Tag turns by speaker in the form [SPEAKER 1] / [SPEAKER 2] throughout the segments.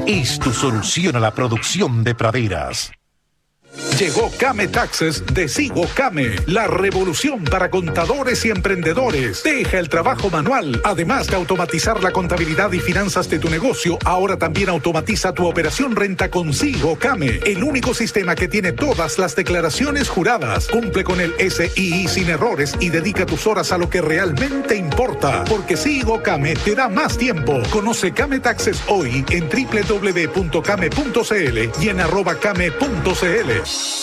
[SPEAKER 1] es tu solución a la producción de praderas. Llegó Came Taxes de Sigo Came, la revolución para contadores y emprendedores. Deja el trabajo manual. Además de automatizar la contabilidad y finanzas de tu negocio, ahora también automatiza tu operación renta con Sigo Came, el único sistema que tiene todas las declaraciones juradas. Cumple con el SII sin errores y dedica tus horas a lo que realmente importa, porque Sigo Came te da más tiempo. Conoce Came Taxes hoy en www.came.cl y en @came.cl.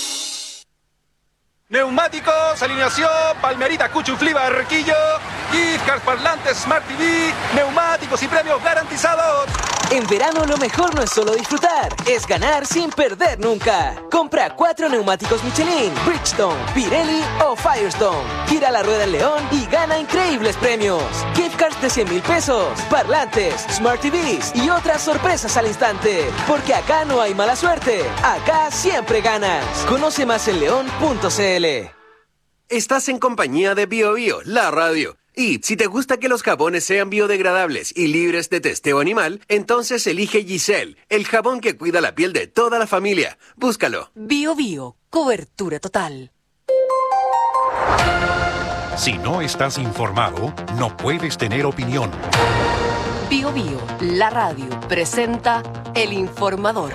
[SPEAKER 2] Neumáticos, alineación, Palmerita, Cuchuflí, Barquillo, gift cards, parlantes, Smart TV, neumáticos y premios garantizados.
[SPEAKER 3] En verano lo mejor no es solo disfrutar, es ganar sin perder nunca. Compra 4 neumáticos Michelin, Bridgestone, Pirelli o Firestone. Gira la rueda en León y gana increíbles premios. Gift cards de 100,000 pesos, parlantes, Smart TVs y otras sorpresas al instante. Porque acá no hay mala suerte, acá siempre ganas. Conoce más en león.cl.
[SPEAKER 4] Estás en compañía de BioBio, la radio. Y si te gusta que los jabones sean biodegradables y libres de testeo animal, entonces elige Giselle, el jabón que cuida la piel de toda la familia. Búscalo.
[SPEAKER 5] BioBio, cobertura total.
[SPEAKER 1] Si no estás informado, no puedes tener opinión.
[SPEAKER 5] BioBio, la radio, presenta El Informador.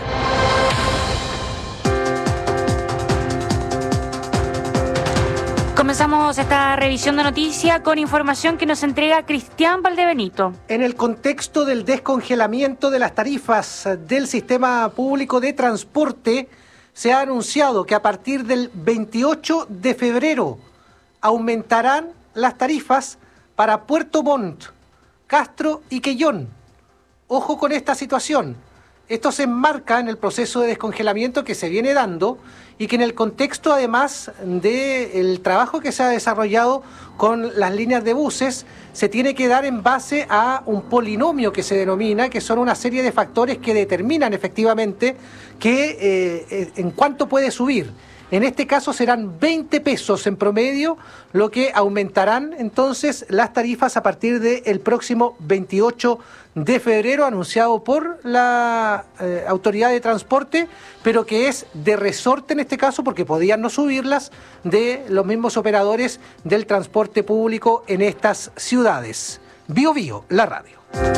[SPEAKER 6] Comenzamos esta revisión de noticias con información que nos entrega Cristian Valdebenito.
[SPEAKER 7] En el contexto del descongelamiento de las tarifas del sistema público de transporte, se ha anunciado que a partir del 28 de febrero aumentarán las tarifas para Puerto Montt, Castro y Quellón. Ojo con esta situación. Esto se enmarca en el proceso de descongelamiento que se viene dando y que en el contexto, además del trabajo que se ha desarrollado con las líneas de buses, se tiene que dar en base a un polinomio que se denomina, que son una serie de factores que determinan efectivamente en cuánto puede subir. En este caso serán 20 pesos en promedio, lo que aumentarán entonces las tarifas a partir del próximo 28 de febrero, anunciado por la Autoridad de Transporte, pero que es de resorte en este caso, porque podían no subirlas, de los mismos operadores del transporte público en estas ciudades. BioBio, la radio.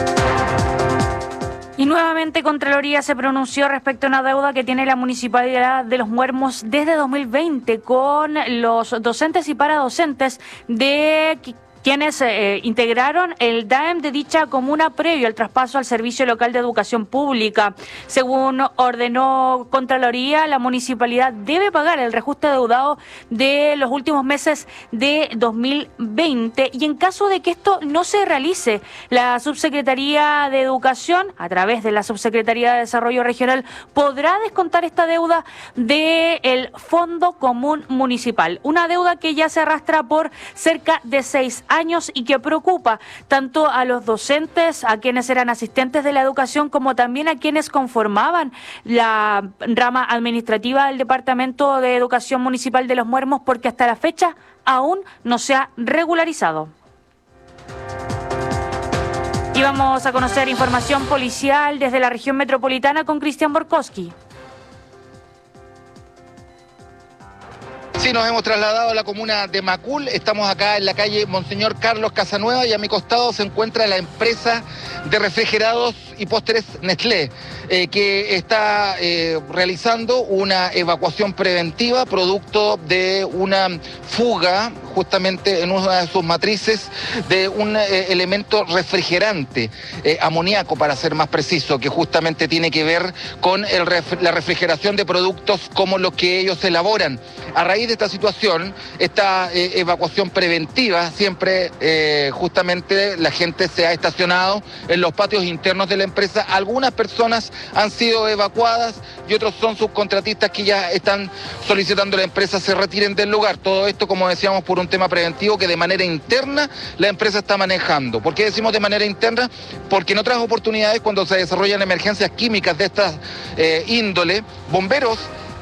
[SPEAKER 6] Y nuevamente Contraloría se pronunció respecto a una deuda que tiene la Municipalidad de Los Muermos desde 2020 con los docentes y paradocentes de quienes integraron el DAEM de dicha comuna previo al traspaso al Servicio Local de Educación Pública. Según ordenó Contraloría, la municipalidad debe pagar el reajuste deudado de los últimos meses de 2020 y en caso de que esto no se realice, la Subsecretaría de Educación, a través de la Subsecretaría de Desarrollo Regional, podrá descontar esta deuda del Fondo Común Municipal. Una deuda que ya se arrastra por cerca de 6 años y que preocupa tanto a los docentes, a quienes eran asistentes de la educación, como también a quienes conformaban la rama administrativa del Departamento de Educación Municipal de Los Muermos, porque hasta la fecha aún no se ha regularizado. Y vamos a conocer información policial desde la región metropolitana con Cristian Borkowski.
[SPEAKER 8] Sí, nos hemos trasladado a la comuna de Macul, estamos acá en la calle Monseñor Carlos Casanueva y a mi costado se encuentra la empresa de refrigerados y postres Nestlé, que está realizando una evacuación preventiva producto de una fuga justamente en una de sus matrices de un elemento refrigerante, amoníaco para ser más preciso, que justamente tiene que ver con la refrigeración de productos como los que ellos elaboran. A raíz de esta situación, esta evacuación preventiva, siempre justamente la gente se ha estacionado en los patios internos de la empresa. Algunas personas han sido evacuadas y otros son subcontratistas que ya están solicitando a la empresa se retiren del lugar. Todo esto, como decíamos, por un tema preventivo que de manera interna la empresa está manejando. ¿Por qué decimos de manera interna? Porque en otras oportunidades, cuando se desarrollan emergencias químicas de esta índole, bomberos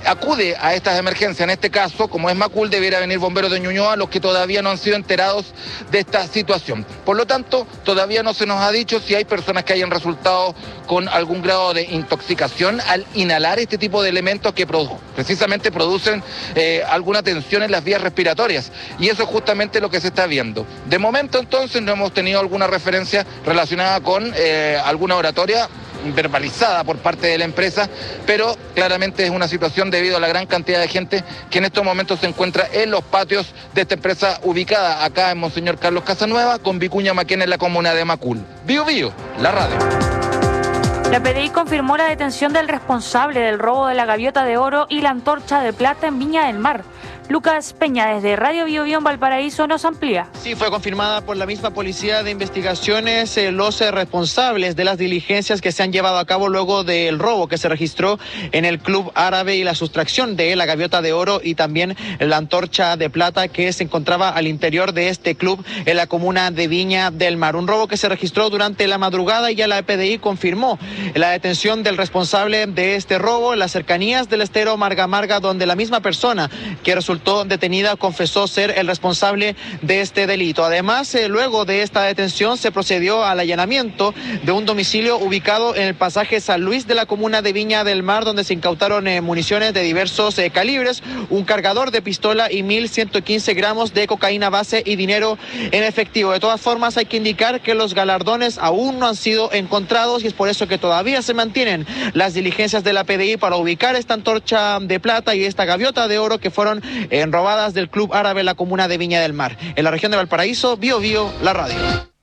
[SPEAKER 8] acude a estas emergencias. En este caso, como es Macul, debiera venir bomberos de Ñuñoa, los que todavía no han sido enterados de esta situación. Por lo tanto, todavía no se nos ha dicho si hay personas que hayan resultado con algún grado de intoxicación al inhalar este tipo de elementos que precisamente producen alguna tensión en las vías respiratorias. Y eso es justamente lo que se está viendo. De momento, entonces, no hemos tenido alguna referencia relacionada con alguna oratoria verbalizada por parte de la empresa, pero claramente es una situación debido a la gran cantidad de gente que en estos momentos se encuentra en los patios de esta empresa ubicada acá en Monseñor Carlos Casanueva, con Vicuña Maquena en la comuna de Macul. Bio Bio, la radio.
[SPEAKER 6] La PDI confirmó la detención del responsable del robo de la gaviota de oro y la antorcha de plata en Viña del Mar. Lucas Peña, desde Radio Bio Bio en Valparaíso, nos amplía.
[SPEAKER 9] Sí, fue confirmada por la misma Policía de Investigaciones los responsables de las diligencias que se han llevado a cabo luego del robo que se registró en el Club Árabe y la sustracción de la gaviota de oro y también la antorcha de plata que se encontraba al interior de este club en la comuna de Viña del Mar. Un robo que se registró durante la madrugada y ya la PDI confirmó la detención del responsable de este robo en las cercanías del estero Marga Marga, donde la misma persona que resultó detenida confesó ser el responsable de este delito. Además, luego de esta detención se procedió al allanamiento de un domicilio ubicado en el pasaje San Luis de la comuna de Viña del Mar, donde se incautaron municiones de diversos calibres, un cargador de pistola y 1.115 gramos de cocaína base y dinero en efectivo. De todas formas, hay que indicar que los galardones aún no han sido encontrados y es por eso que todavía se mantienen las diligencias de la PDI para ubicar esta antorcha de plata y esta gaviota de oro que fueron robadas del Club Árabe en la comuna de Viña del Mar. En la región de Valparaíso, Bio Bio, la radio.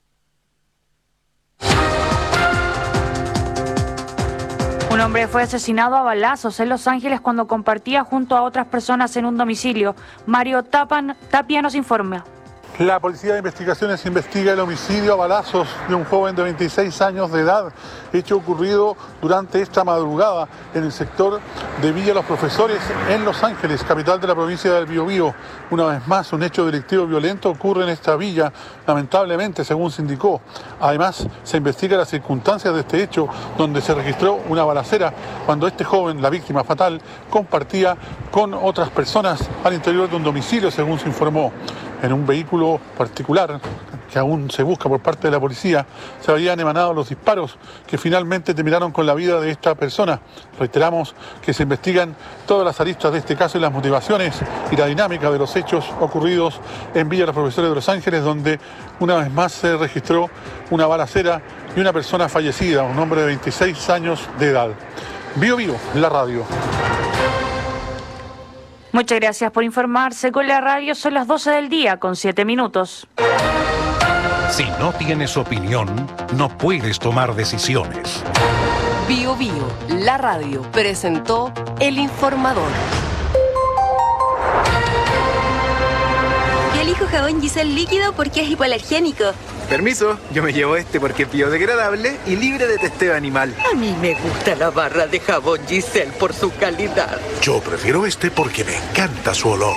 [SPEAKER 6] Un hombre fue asesinado a balazos en Los Ángeles cuando compartía junto a otras personas en un domicilio. Mario Tapia nos informa.
[SPEAKER 10] La Policía de Investigaciones investiga el homicidio a balazos de un joven de 26 años de edad, hecho ocurrido durante esta madrugada en el sector de Villa Los Profesores en Los Ángeles, capital de la provincia del Biobío. Una vez más, un hecho delictivo violento ocurre en esta villa, lamentablemente, según se indicó. Además, se investiga las circunstancias de este hecho, donde se registró una balacera cuando este joven, la víctima fatal, compartía con otras personas al interior de un domicilio, según se informó. En un vehículo particular, que aún se busca por parte de la policía, se habían emanado los disparos que finalmente terminaron con la vida de esta persona. Reiteramos que se investigan todas las aristas de este caso y las motivaciones y la dinámica de los hechos ocurridos en Villa Los Profesores de Los Ángeles, donde una vez más se registró una balacera y una persona fallecida, un hombre de 26 años de edad. Bio Bio, la radio.
[SPEAKER 6] Muchas gracias por informarse con la radio. Son las 12 del día con 7 minutos.
[SPEAKER 1] Si no tienes opinión, no puedes tomar decisiones.
[SPEAKER 5] Bio Bio, la radio, presentó El Informador.
[SPEAKER 11] Yo elijo jabón Giselle líquido porque es hipoalergénico.
[SPEAKER 12] Permiso, yo me llevo este porque es biodegradable y libre de testeo animal.
[SPEAKER 13] A mí me gusta la barra de jabón Giselle por su calidad.
[SPEAKER 14] Yo prefiero este porque me encanta su olor.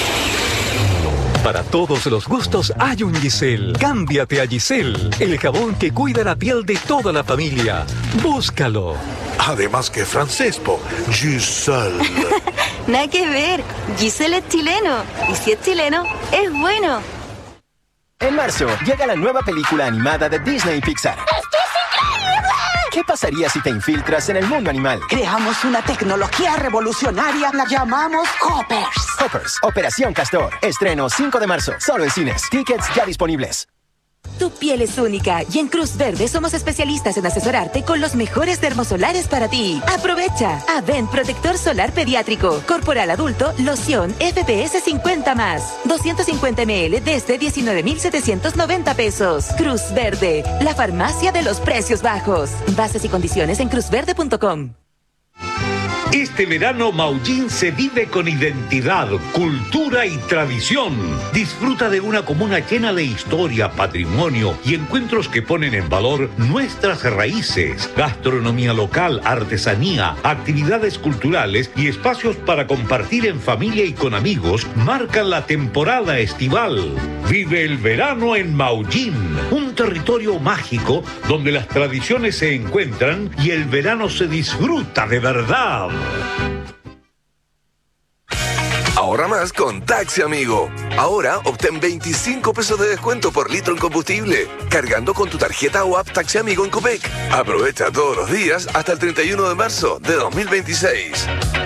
[SPEAKER 15] Para todos los gustos hay un Giselle. Cámbiate a Giselle, el jabón que cuida la piel de toda la familia. Búscalo.
[SPEAKER 14] Además que francés, Giselle.
[SPEAKER 11] Nada que ver, Giselle es chileno. Y si es chileno, es bueno.
[SPEAKER 16] En marzo, llega la nueva película animada de Disney y Pixar.
[SPEAKER 17] ¡Esto es increíble!
[SPEAKER 16] ¿Qué pasaría si te infiltras en el mundo animal?
[SPEAKER 17] Creamos una tecnología revolucionaria, la llamamos Hoppers.
[SPEAKER 16] Hoppers, Operación Castor. Estreno 5 de marzo, solo en cines. Tickets ya disponibles.
[SPEAKER 18] Tu piel es única y en Cruz Verde somos especialistas en asesorarte con los mejores dermosolares para ti. Aprovecha. Avent Protector Solar Pediátrico. Corporal Adulto, loción FPS 50+. 250 ml desde 19,790 pesos. Cruz Verde, la farmacia de los precios bajos. Bases y condiciones en cruzverde.com.
[SPEAKER 19] Este verano Maullín se vive con identidad, cultura y tradición. Disfruta de una comuna llena de historia, patrimonio y encuentros que ponen en valor nuestras raíces, gastronomía local, artesanía, actividades culturales y espacios para compartir en familia y con amigos marcan la temporada estival. Vive el verano en Maullín, un territorio mágico donde las tradiciones se encuentran y el verano se disfruta de verdad.
[SPEAKER 20] Ahorra más con Taxi Amigo. Ahora obtén 25 pesos de descuento por litro en combustible, cargando con tu tarjeta o app Taxi Amigo en Copec. Aprovecha todos los días hasta el 31 de marzo de 2026.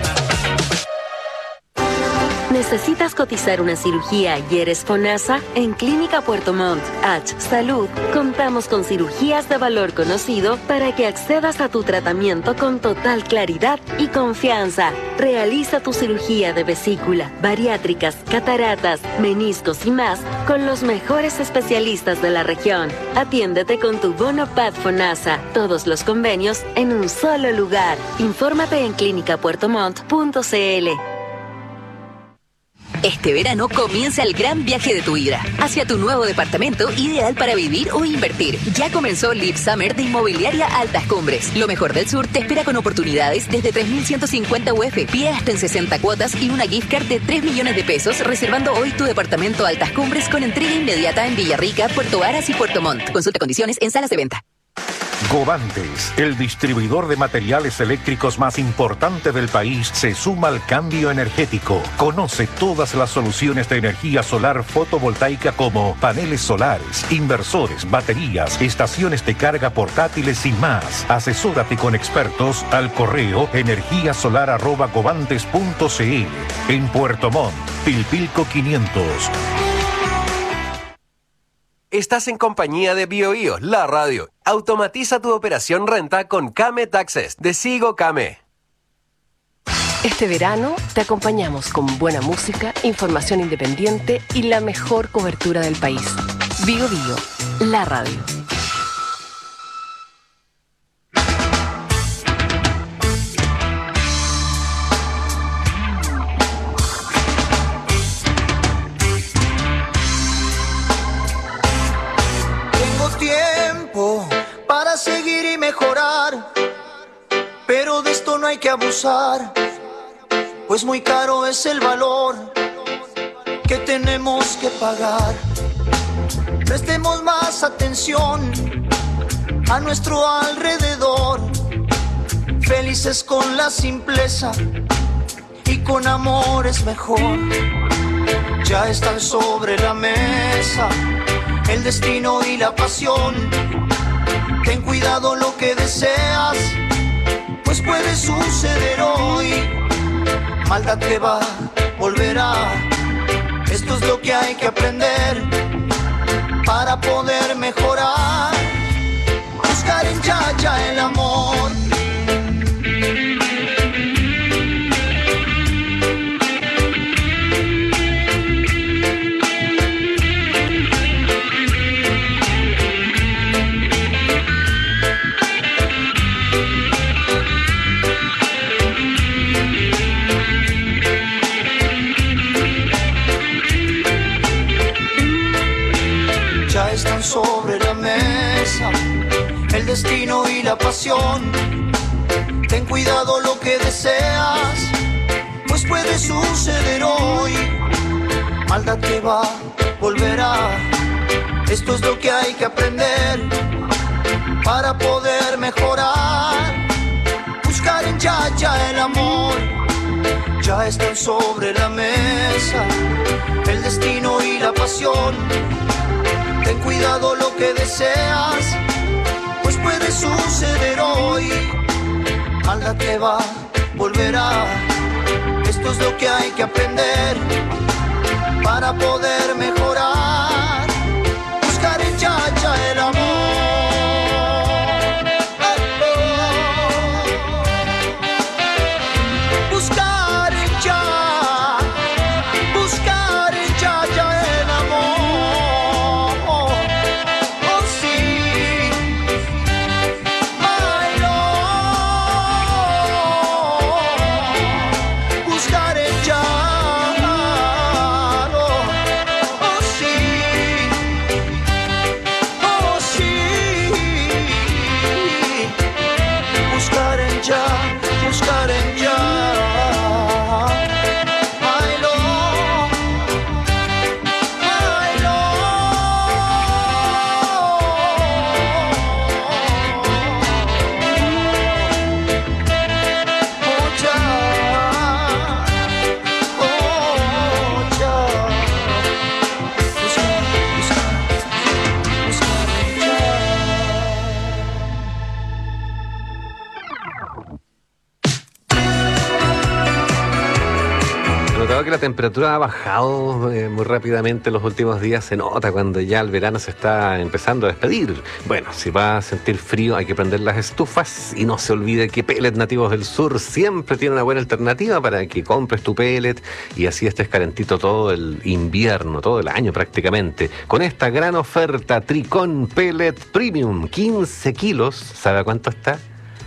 [SPEAKER 21] ¿Necesitas cotizar una cirugía y eres FONASA? En Clínica Puerto Montt, H Salud, contamos con cirugías de valor conocido para que accedas a tu tratamiento con total claridad y confianza. Realiza tu cirugía de vesícula, bariátricas, cataratas, meniscos y más con los mejores especialistas de la región. Atiéndete con tu bono PAD FONASA. Todos los convenios en un solo lugar. Infórmate en clinicapuertomont.cl.
[SPEAKER 22] Este verano comienza el gran viaje de tu vida hacia tu nuevo departamento ideal para vivir o invertir. Ya comenzó Live Summer de Inmobiliaria Altas Cumbres. Lo mejor del sur te espera con oportunidades desde 3.150 UF, pie hasta en 60 cuotas y una gift card de 3 millones de pesos reservando hoy tu departamento Altas Cumbres con entrega inmediata en Villarrica, Puerto Varas y Puerto Montt. Consulta condiciones en salas de venta.
[SPEAKER 1] Govantes, el distribuidor de materiales eléctricos más importante del país, se suma al cambio energético. Conoce todas las soluciones de energía solar fotovoltaica como paneles solares, inversores, baterías, estaciones de carga portátiles y más. Asesórate con expertos al correo energiasolar@govantes.cl. En Puerto Montt, Pilpilco 500.
[SPEAKER 4] Estás en compañía de BioBio, la radio. Automatiza tu operación renta con Kame Taxes de Sigo Kame.
[SPEAKER 5] Este verano te acompañamos con buena música, información independiente y la mejor cobertura del país. BioBio, la radio.
[SPEAKER 23] Para seguir y mejorar, pero de esto no hay que abusar, pues muy caro es el valor que tenemos que pagar. Prestemos más atención a nuestro alrededor, felices con la simpleza y con amor es mejor. Ya están sobre la mesa el destino y la pasión. Ten cuidado lo que deseas, pues puede suceder hoy. Maldad que va, volverá. Esto es lo que hay que aprender para poder mejorar. Buscar en Yaya el amor. Están sobre la mesa el destino y la pasión. Ten cuidado lo que deseas, pues puede suceder hoy. Maldad que va, volverá. Esto es lo que hay que aprender para poder mejorar. Buscar en Yaya el amor. Ya están sobre la mesa el destino y la pasión. Ten cuidado lo que deseas, pues puede suceder hoy. Maldad que va, volverá. Esto es lo que hay que aprender para poder mejorar. Buscar en Yaya el amor. Buscar en Yaya, buscar en Yaya el amor.
[SPEAKER 2] notado que la temperatura ha bajado muy rápidamente los últimos días? Se nota cuando ya el verano se está empezando a despedir. Bueno, si va a sentir frío hay que prender las estufas y no se olvide que Pellet Nativos del Sur siempre tiene una buena alternativa para que compres tu pellet y así estés calentito todo el invierno, todo el año prácticamente. Con esta gran oferta, Tricón Pellet Premium, 15 kilos, ¿sabe a cuánto está?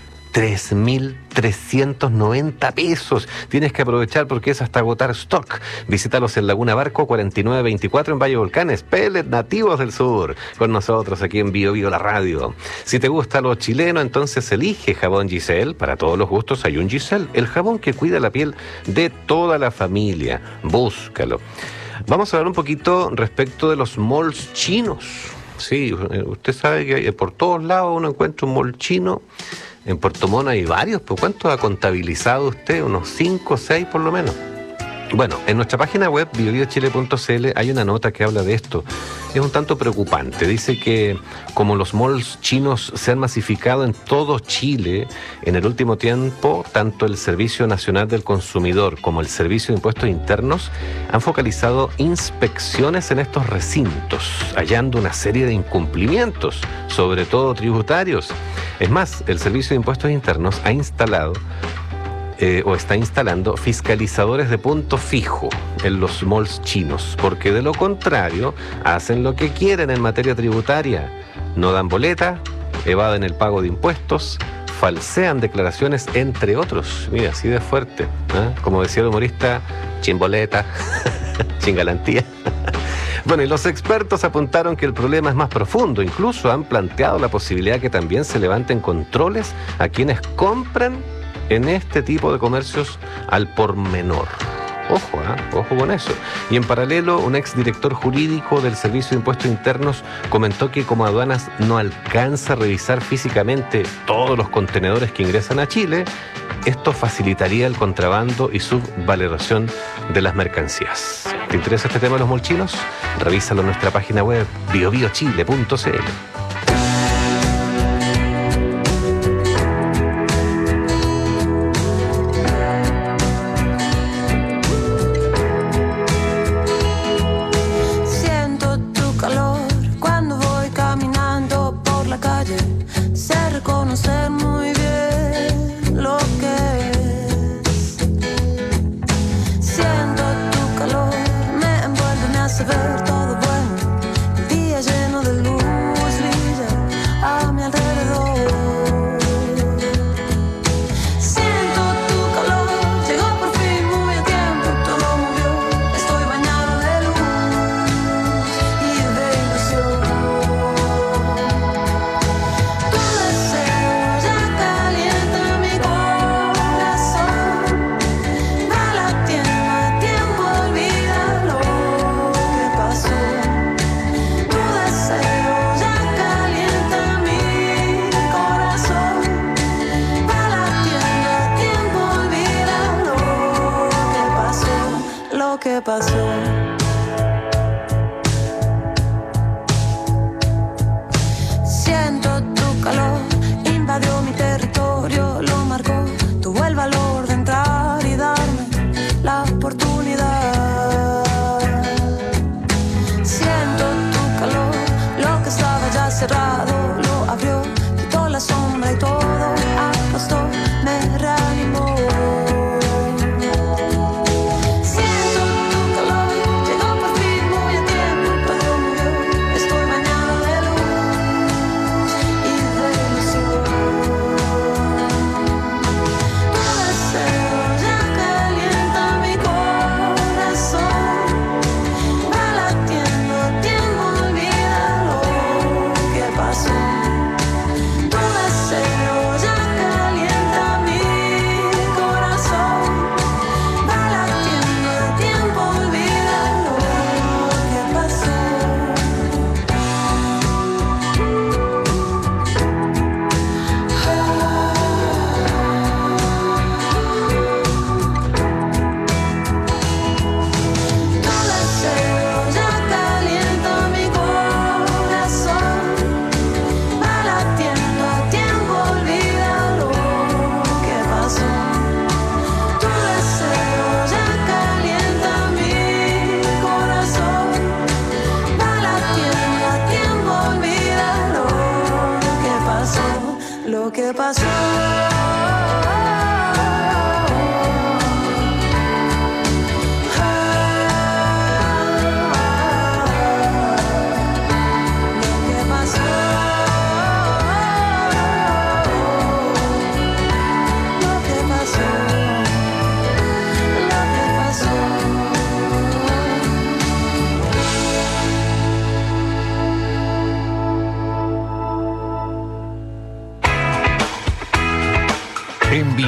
[SPEAKER 2] 3.390 pesos. Tienes que aprovechar porque es hasta agotar stock. Visítalos en Laguna Barco 4924 en Valle Volcanes. Pellet Nativos del Sur. Con nosotros aquí en Bio Bio la radio. Si te gusta lo chileno, entonces elige jabón Giselle. Para todos los gustos hay un Giselle. El jabón que cuida la piel de toda la familia. Búscalo. Vamos a hablar un poquito respecto de los malls chinos. Sí, usted sabe que por todos lados uno encuentra un mall chino. En Puerto Montt hay varios, ¿por cuántos ha contabilizado usted? Unos 5 o 6 por lo menos. Bueno, en nuestra página web, biobiochile.cl, hay una nota que habla de esto. Es un tanto preocupante. Dice que como los malls chinos se han masificado en todo Chile, en el último tiempo, tanto el Servicio Nacional del Consumidor como el Servicio de Impuestos Internos han focalizado inspecciones en estos recintos, hallando una serie de incumplimientos, sobre todo tributarios. Es más, el Servicio de Impuestos Internos ha instalado o está instalando fiscalizadores de punto fijo en los malls chinos, porque de lo contrario hacen lo que quieren en materia tributaria. No dan boleta, evaden el pago de impuestos, falsean declaraciones, entre otros. Mira, así de fuerte, ¿eh? Como decía el humorista, chimboleta, chingalantía. Bueno, y los expertos apuntaron que el problema es más profundo. Incluso han planteado la posibilidad que también se levanten controles a quienes compran en este tipo de comercios al por menor. Ojo, ojo con eso. Y en paralelo, un exdirector jurídico del Servicio de Impuestos Internos comentó que como aduanas no alcanza a revisar físicamente todos los contenedores que ingresan a Chile, esto facilitaría el contrabando y subvaloración de las mercancías. ¿Te interesa este tema de los molchinos? Revísalo en nuestra página web biobiochile.cl.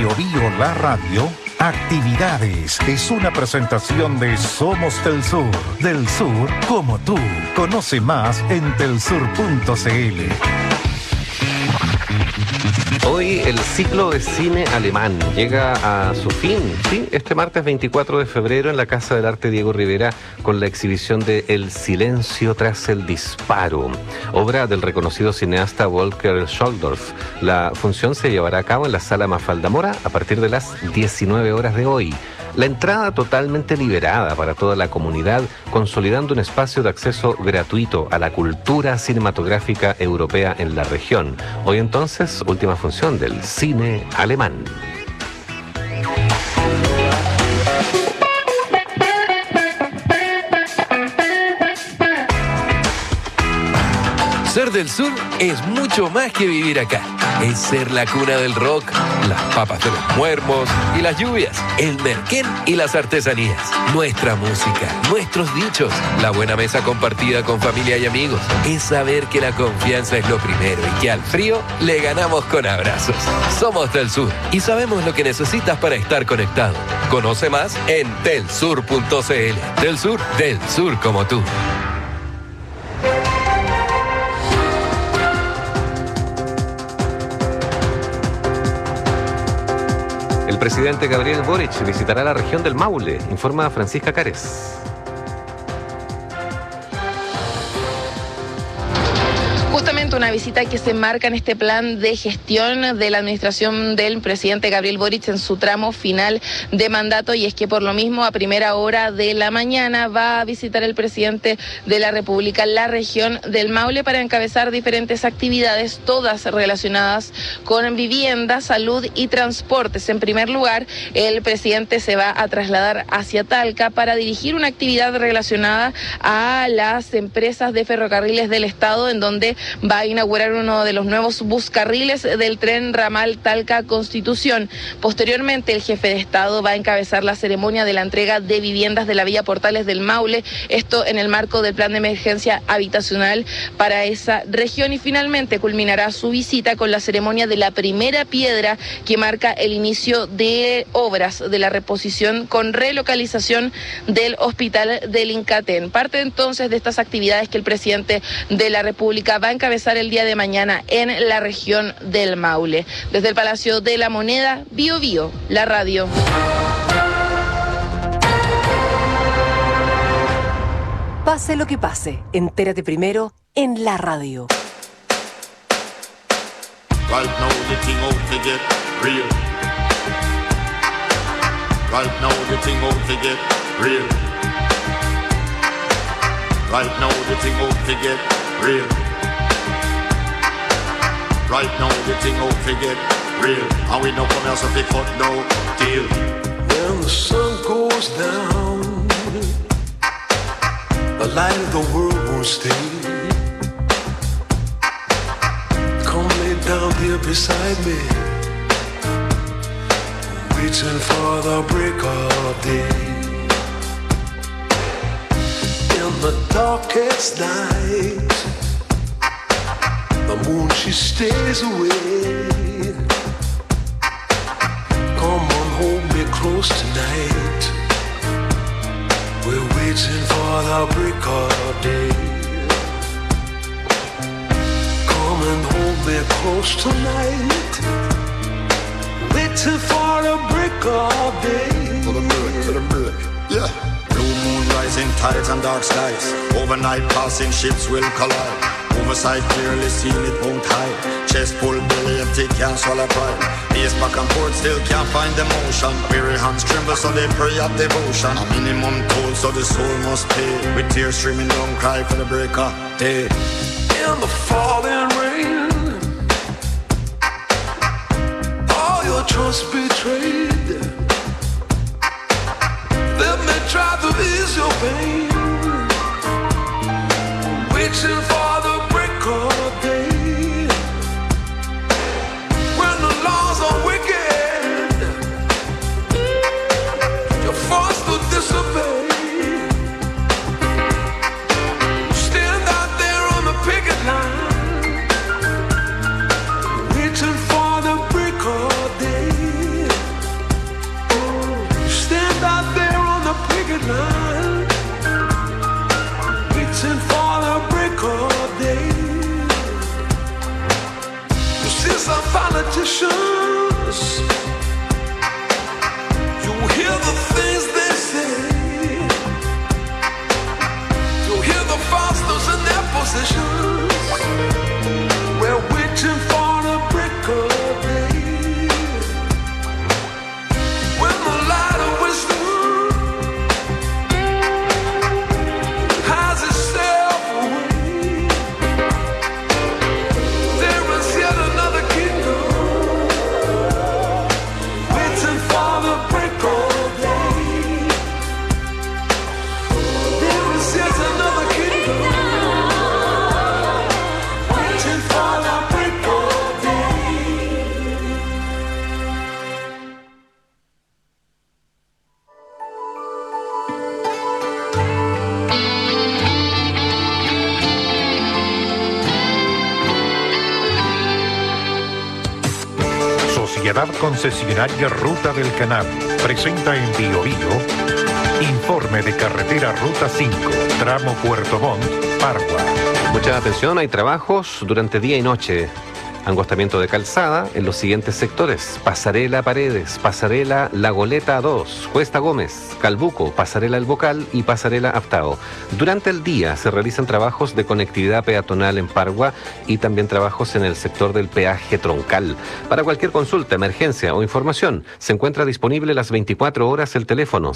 [SPEAKER 1] Bio Bio La Radio, Actividades. Es una presentación de Somos del Sur como tú. Conoce más en telsur.cl.
[SPEAKER 2] Hoy el ciclo de cine alemán llega a su fin, ¿sí? Este martes 24 de febrero en la Casa del Arte Diego Rivera con la exhibición de El silencio tras el disparo, obra del reconocido cineasta Volker Scholldorf. La función se llevará a cabo en la Sala Mafalda Mora a partir de las 19 horas de hoy. La entrada totalmente liberada para toda la comunidad, consolidando un espacio de acceso gratuito a la cultura cinematográfica europea en la región. Hoy entonces, última función del cine alemán.
[SPEAKER 3] Ser del sur es mucho más que vivir acá. Es ser la cuna del rock, las papas de los muermos y las lluvias, el merquén y las artesanías, nuestra música, nuestros dichos, la buena mesa compartida con familia y amigos. Es saber que la confianza es lo primero y que al frío le ganamos con abrazos. Somos del sur y sabemos lo que necesitas para estar conectado. Conoce más en telsur.cl. Del sur como tú.
[SPEAKER 2] El presidente Gabriel Boric visitará la región del Maule, informa Francisca Cárez.
[SPEAKER 7] Justamente una visita que se marca en este plan de gestión de la administración del presidente Gabriel Boric en su tramo final de mandato, y es que por lo mismo a primera hora de la mañana va a visitar el presidente de la República la región del Maule para encabezar diferentes actividades, todas relacionadas con vivienda, salud y transportes. En primer lugar, el presidente se va a trasladar hacia Talca para dirigir una actividad relacionada a las empresas de ferrocarriles del Estado, en donde va a inaugurar uno de los nuevos buscarriles del tren ramal Talca-Constitución. Posteriormente, el jefe de Estado va a encabezar la ceremonia de la entrega de viviendas de la Villa Portales del Maule, esto en el marco del plan de emergencia habitacional para esa región, y finalmente culminará su visita con la ceremonia de la primera piedra que marca el inicio de obras de la reposición con relocalización del hospital del Incatén. Parte entonces de estas actividades que el presidente de la República va a encabezar el día de mañana en la región del Maule. Desde el Palacio de la Moneda, Bio Bio, la radio.
[SPEAKER 5] Pase lo que pase, entérate primero en la radio.
[SPEAKER 8] Right now the thing out to get real. Right now the thing out to get real. Right now the thing out to get real. Right now the thing out to get real. And we know come here so we cut no deal.
[SPEAKER 14] When the sun goes down, the light of the world won't stay. Come lay down here beside me, waiting for the break of day. In the darkest night, the moon she stays away. Come on, hold me close tonight. We're waiting for the break of day. Come and hold me close tonight. Waiting for the break of day.
[SPEAKER 8] To the moon, yeah. Blue moon rising, tides and dark skies. Overnight passing ships will collide. Oversight clearly seen it won't hide. Chest full, belly empty, can't swallow pride. Pace back and forth, still can't find the motion. Weary hands tremble, so they pray at devotion. A minimum toll, so the soul must pay. With tears streaming down, cry for the break of day.
[SPEAKER 14] In the falling rain, all your trust betrayed. Let me try to ease your pain. Waiting for the break of day. When the laws are wicked, you're forced to disobey. Stand out there on the picket line, waiting for the break of day.
[SPEAKER 1] Sociedad Concesionaria Ruta del Canal presenta en Bio Bio informe de carretera Ruta 5, tramo Puerto Montt, Pargua.
[SPEAKER 2] Mucha atención, hay trabajos durante día y noche. Angostamiento de calzada en los siguientes sectores: Pasarela Paredes, Pasarela La Goleta 2, Cuesta Gómez, Calbuco, Pasarela El Bocal y Pasarela Aptao. Durante el día se realizan trabajos de conectividad peatonal en Pargua y también trabajos en el sector del peaje troncal. Para cualquier consulta, emergencia o información, se encuentra disponible las 24 horas el teléfono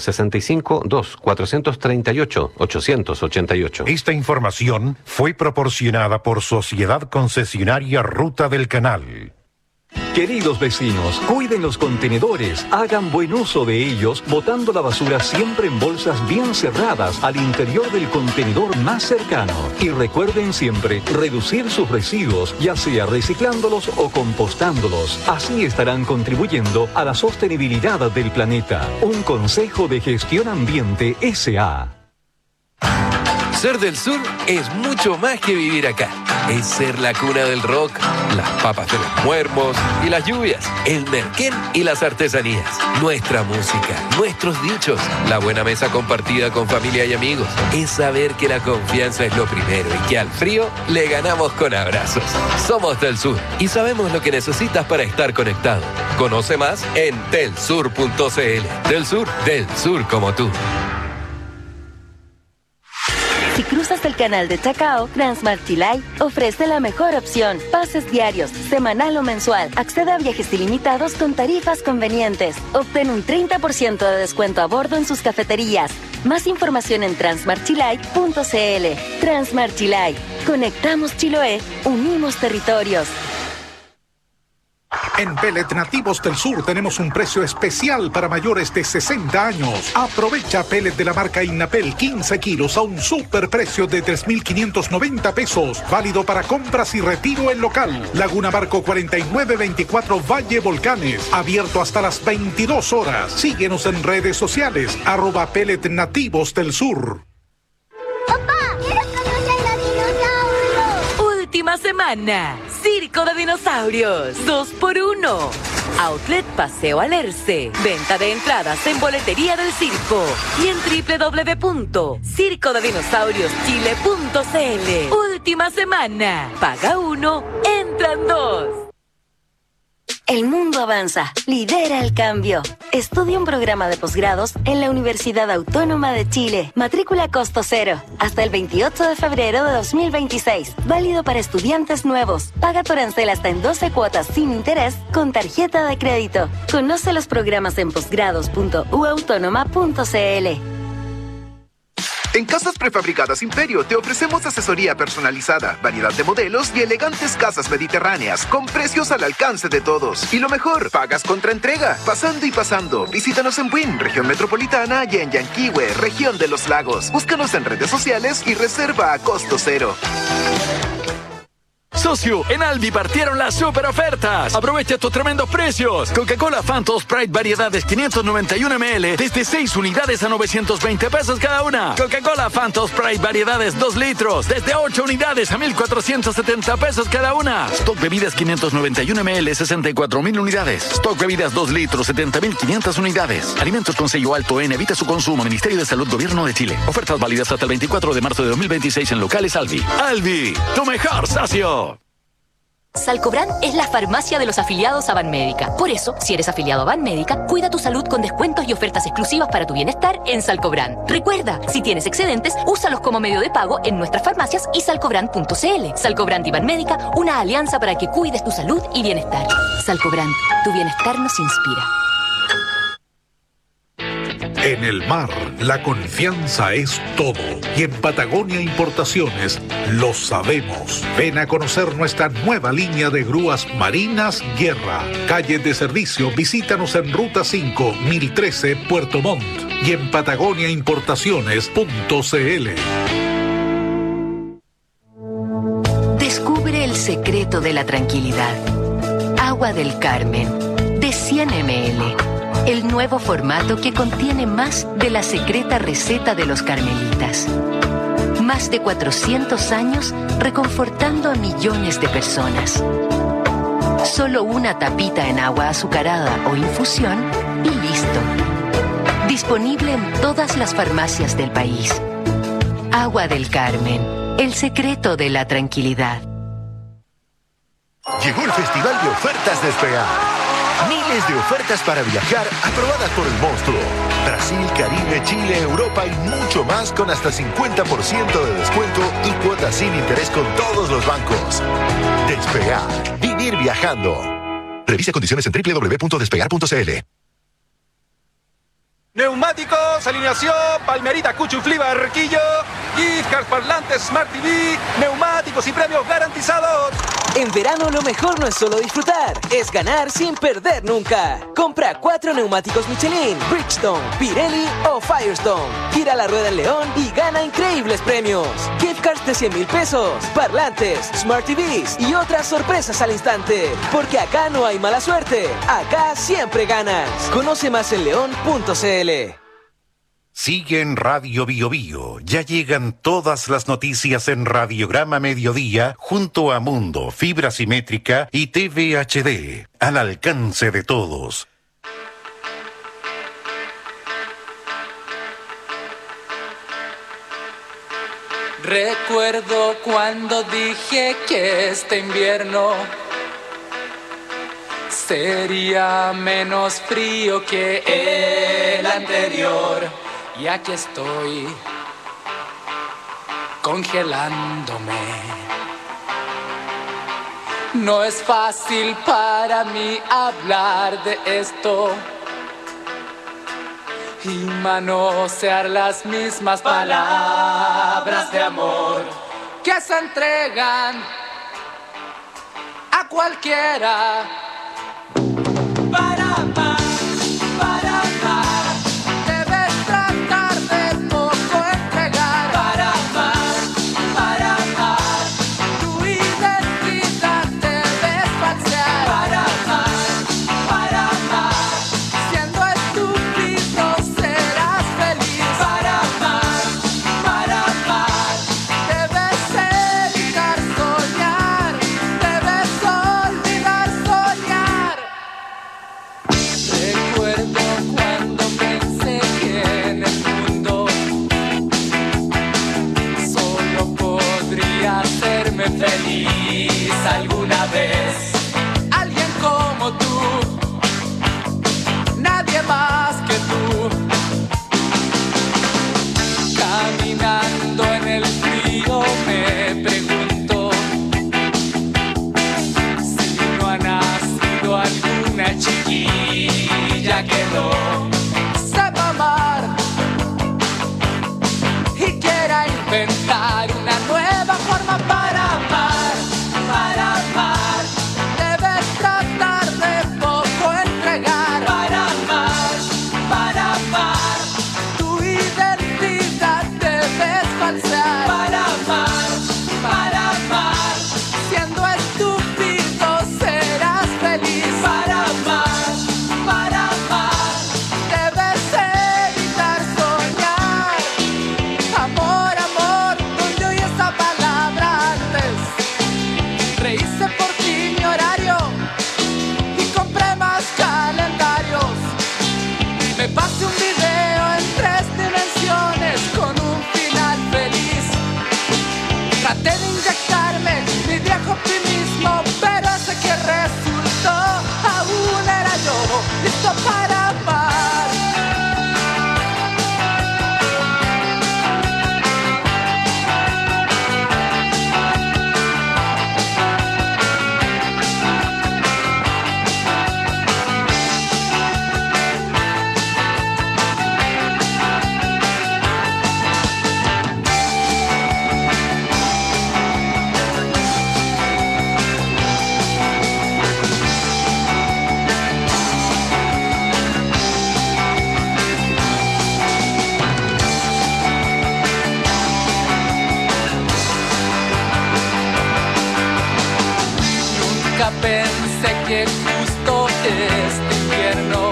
[SPEAKER 2] 65-2-438-888.
[SPEAKER 1] Esta información fue proporcionada por Sociedad Concesionaria Ruta del Canal.
[SPEAKER 15] Queridos vecinos, cuiden los contenedores, hagan buen uso de ellos, botando la basura siempre en bolsas bien cerradas al interior del contenedor más cercano. Y recuerden siempre reducir sus residuos, ya sea reciclándolos o compostándolos. Así estarán contribuyendo a la sostenibilidad del planeta. Un consejo de Gestión Ambiente S.A.
[SPEAKER 3] Ser del sur es mucho más que vivir acá. Es ser la cuna del rock, las papas de los muermos y las lluvias, el merquén y las artesanías, nuestra música, nuestros dichos, la buena mesa compartida con familia y amigos. Es saber que la confianza es lo primero y que al frío le ganamos con abrazos. Somos del sur y sabemos lo que necesitas para estar conectado. Conoce más en telsur.cl. Del sur como tú.
[SPEAKER 21] Si cruzas el canal de Chacao, Transmart Chilay ofrece la mejor opción. Pases diarios, semanal o mensual. Accede a viajes ilimitados con tarifas convenientes. Obtén un 30% de descuento a bordo en sus cafeterías. Más información en transmartchilay.cl. Transmart Chilay. Conectamos Chiloé, unimos territorios.
[SPEAKER 1] En Pellet Nativos del Sur tenemos un precio especial para mayores de 60 años. Aprovecha pellet de la marca Innapel 15 kilos a un superprecio de 3.590 pesos. Válido para compras y retiro en local. Laguna Barco 4924 Valle Volcanes. Abierto hasta las 22 horas. Síguenos en redes sociales. @Pellet Nativos del Sur.
[SPEAKER 22] Última semana, Circo de Dinosaurios, 2x1. Outlet Paseo Alerce. Venta de entradas en boletería del circo y en www.circodedinosaurioschile.cl. Última semana, paga 1, entran 2.
[SPEAKER 21] El mundo avanza, lidera el cambio. Estudia un programa de posgrados en la Universidad Autónoma de Chile. Matrícula costo cero. Hasta el 28 de febrero de 2026. Válido para estudiantes nuevos. Paga tu arancel hasta en 12 cuotas sin interés con tarjeta de crédito. Conoce los programas en posgrados.uautónoma.cl.
[SPEAKER 12] En Casas Prefabricadas Imperio te ofrecemos asesoría personalizada, variedad de modelos y elegantes casas mediterráneas con precios al alcance de todos. Y lo mejor, pagas contra entrega. Pasando y pasando. Visítanos en Buin, región metropolitana, y en Yanquihue, región de los lagos. Búscanos en redes sociales y reserva a costo cero.
[SPEAKER 6] Socio, en Albi partieron las super ofertas. Aprovecha estos tremendos precios. Coca-Cola Phantom Sprite variedades 591 ml desde 6 unidades a 920 pesos cada una. Coca-Cola Phantom Sprite variedades 2 litros desde 8 unidades a 1,470 pesos cada una. Stock bebidas 591 ml 64.000 unidades. Stock bebidas 2 litros 70.500 unidades. Alimentos con sello alto N. Evita su consumo. Ministerio de Salud, Gobierno de Chile. Ofertas válidas hasta el 24 de marzo de 2026 en locales Albi. Albi, tu mejor socio.
[SPEAKER 22] Salcobran es la farmacia de los afiliados a Banmédica. Por eso, si eres afiliado a Banmédica, cuida tu salud con descuentos y ofertas exclusivas para tu bienestar en Salcobran. Recuerda, si tienes excedentes, úsalos como medio de pago en nuestras farmacias y salcobran.cl. Salcobran y Banmédica, una alianza para que cuides tu salud y bienestar. Salcobran, tu bienestar nos inspira.
[SPEAKER 1] En el mar, la confianza es todo. Y en Patagonia Importaciones lo sabemos. Ven a conocer nuestra nueva línea de grúas marinas Guerra. Calle de servicio, visítanos en Ruta 5, 1013, Puerto Montt. Y en patagoniaimportaciones.cl.
[SPEAKER 22] Descubre el secreto de la tranquilidad. Agua del Carmen, de 100 ml. El nuevo formato que contiene más de la secreta receta de los carmelitas. Más de 400 años reconfortando a millones de personas. Solo una tapita en agua azucarada o infusión y listo. Disponible en todas las farmacias del país. Agua del Carmen, el secreto de la tranquilidad.
[SPEAKER 9] Llegó el Festival de Ofertas Despegar. Miles de ofertas para viajar aprobadas por el monstruo. Brasil, Caribe, Chile, Europa y mucho más con hasta 50% de descuento y cuotas sin interés con todos los bancos. Despegar. Vivir viajando. Revisa condiciones en www.despegar.cl.
[SPEAKER 10] Neumáticos, alineación, Palmerita, Cuchuflí, Barquillo, gift cards, parlantes, Smart TV, neumáticos y premios garantizados.
[SPEAKER 13] En verano lo mejor no es solo disfrutar, es ganar sin perder nunca. Compra 4 neumáticos Michelin, Bridgestone, Pirelli o Firestone. Gira la rueda en León y gana increíbles premios. Gift cards de 100,000 pesos, parlantes, Smart TVs y otras sorpresas al instante. Porque acá no hay mala suerte, acá siempre ganas. Conoce más en león.cl.
[SPEAKER 1] Sigue en Radio Bio Bio. Ya llegan todas las noticias en Radiograma Mediodía junto a Mundo, Fibra Simétrica y TV HD. Al alcance de todos.
[SPEAKER 24] Recuerdo cuando dije que este invierno sería menos frío que el anterior. Y aquí estoy, congelándome. No es fácil para mí hablar de esto y manosear las mismas palabras de amor que se entregan a cualquiera. Para amar, para amar, debes tratar de poco entregar. Para amar, tu identidad debes falsear. Para amar, siendo estúpido serás feliz. Para amar, debes evitar soñar, debes olvidar soñar. Recuerdo cuando pensé que en el mundo solo podría hacerme feliz alguna vez alguien como tú, nadie más que tú. Caminando en el frío me pregunto si no ha nacido alguna chiquilla que no sepa amar y quiera inventar una nueva forma para amar. Para amar, debes tratar de poco entregar. Para amar, tu identidad debes falsear. Para amar, siendo estúpido serás feliz. Para amar, debes evitar soñar. Amor, amor, no yo y esa palabra antes. Rehice por ti mi horario y compré más calendarios. Me pasé un video en 3 dimensiones con un final feliz. Traté de inyectarme mi viejo optimismo, pero ese que resultó aún era yo, listo para amar. Nunca pensé que justo este invierno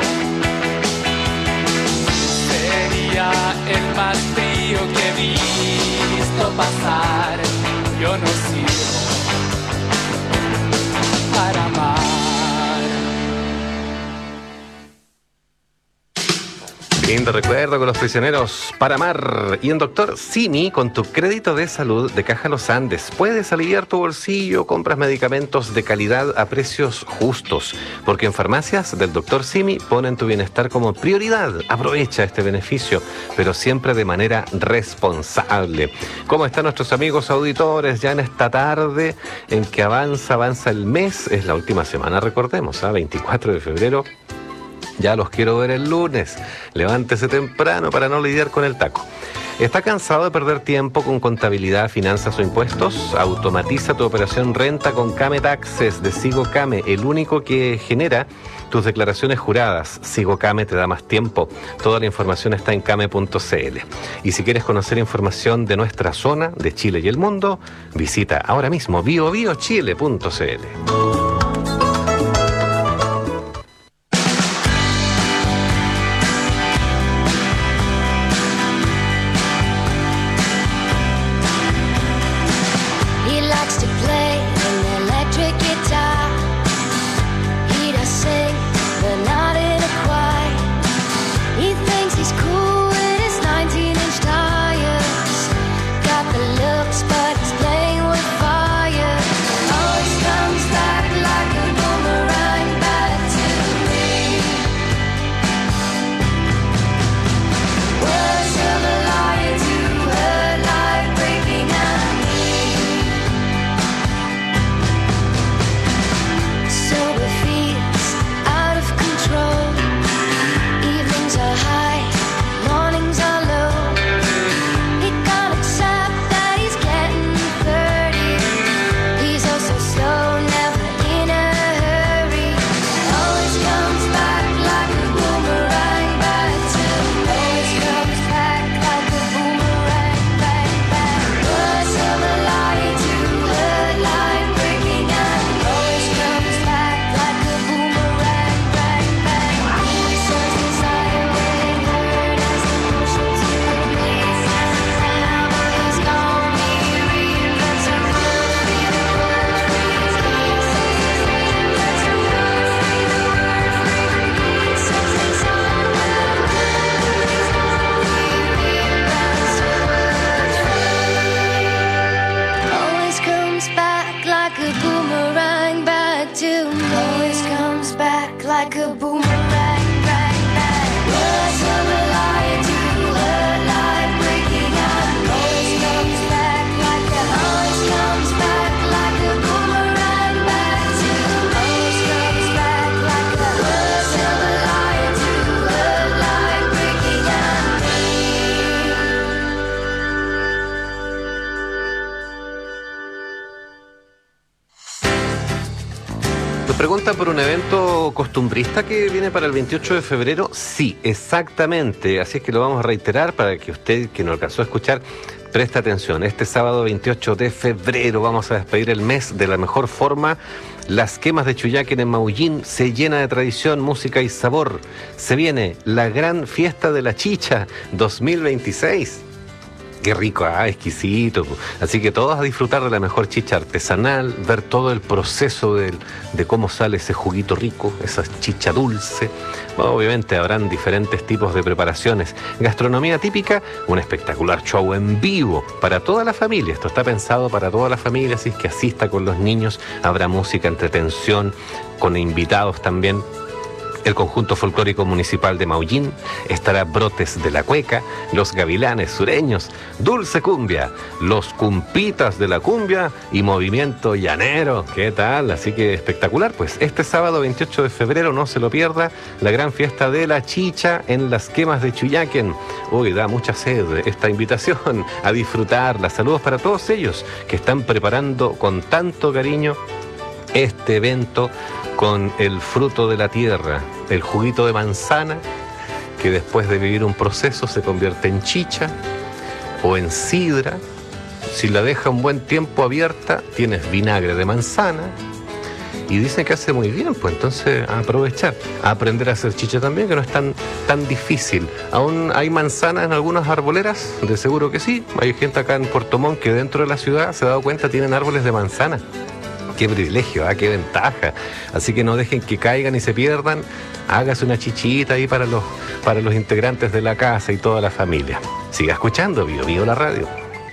[SPEAKER 24] sería el más frío que he visto pasar. Yo no sirvo para amar.
[SPEAKER 2] Lindo recuerdo con los prisioneros para amar. Y en Doctor Simi, con tu crédito de salud de Caja Los Andes, puedes aliviar tu bolsillo, compras medicamentos de calidad a precios justos. Porque en farmacias del Doctor Simi ponen tu bienestar como prioridad. Aprovecha este beneficio, pero siempre de manera responsable. ¿Cómo están nuestros amigos auditores ya en esta tarde en que avanza el mes? Es la última semana, recordemos, 24 de febrero. Ya los quiero ver el lunes. Levántese temprano para no lidiar con el taco. ¿Está cansado de perder tiempo con contabilidad, finanzas o impuestos? Automatiza tu operación renta con Came Taxes de Sigo Came, el único que genera tus declaraciones juradas. Sigo Came te da más tiempo. Toda la información está en came.cl. Y si quieres conocer información de nuestra zona, de Chile y el mundo, visita ahora mismo biobiochile.cl. Pregunta por un evento costumbrista que viene para el 28 de febrero. Sí, exactamente. Así es que lo vamos a reiterar para que usted, que no alcanzó a escuchar, preste atención. Este sábado 28 de febrero vamos a despedir el mes de la mejor forma. Las quemas de Chuyaquén en Maullín se llena de tradición, música y sabor. Se viene la gran fiesta de la chicha 2026. Qué rico, exquisito. Así que todos a disfrutar de la mejor chicha artesanal, ver todo el proceso de cómo sale ese juguito rico, esa chicha dulce. Bueno, obviamente habrán diferentes tipos de preparaciones. Gastronomía típica, un espectacular show en vivo para toda la familia. Esto está pensado para toda la familia, así que asista con los niños. Habrá música, entretención, con invitados también. El conjunto folclórico municipal de Maullín, estará Brotes de la Cueca, los Gavilanes Sureños, Dulce Cumbia, los Cumpitas de la Cumbia y Movimiento Llanero. ¿Qué tal? Así que espectacular. Pues este sábado 28 de febrero, no se lo pierda, la gran fiesta de la chicha en las quemas de Chuyaquén. Uy, da mucha sed esta invitación a disfrutarla. Saludos para todos ellos que están preparando con tanto cariño este evento con el fruto de la tierra, el juguito de manzana, que después de vivir un proceso se convierte en chicha o en sidra. Si la deja un buen tiempo abierta, tienes vinagre de manzana. Y dicen que hace muy bien, pues entonces a aprovechar, a aprender a hacer chicha también, que no es tan difícil. ¿Aún hay manzanas en algunas arboleras? De seguro que sí. Hay gente acá en Puerto Montt que dentro de la ciudad, se ha dado cuenta, tienen árboles de manzana. Qué privilegio, qué ventaja. Así que no dejen que caigan y se pierdan. Hágase una chichita ahí para los integrantes de la casa y toda la familia. Siga escuchando Bio Bio la radio.